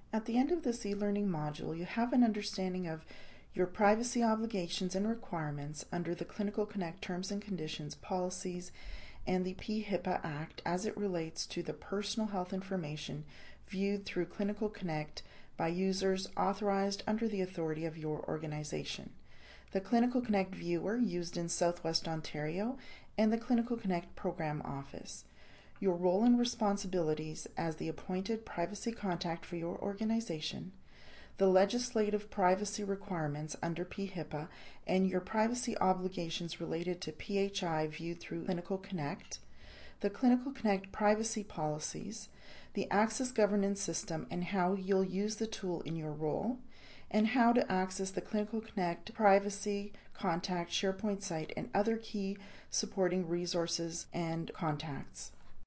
At the end of this e-learning module, you have an understanding of your privacy obligations and requirements under the Clinical Connect Terms and Conditions, Policies, and the PHIPAA Act as it relates to the personal health information viewed through Clinical Connect by users authorized under the authority of your organization. The Clinical Connect Viewer used in Southwest Ontario and the Clinical Connect Program Office. Your role and responsibilities as the appointed privacy contact for your organization, the legislative privacy requirements under PHIPAA, and your privacy obligations related to PHI viewed through Clinical Connect, the Clinical Connect privacy policies, the Access Governance System and how you'll use the tool in your role, and how to access the Clinical Connect Privacy Contact SharePoint site and other key supporting resources and contacts.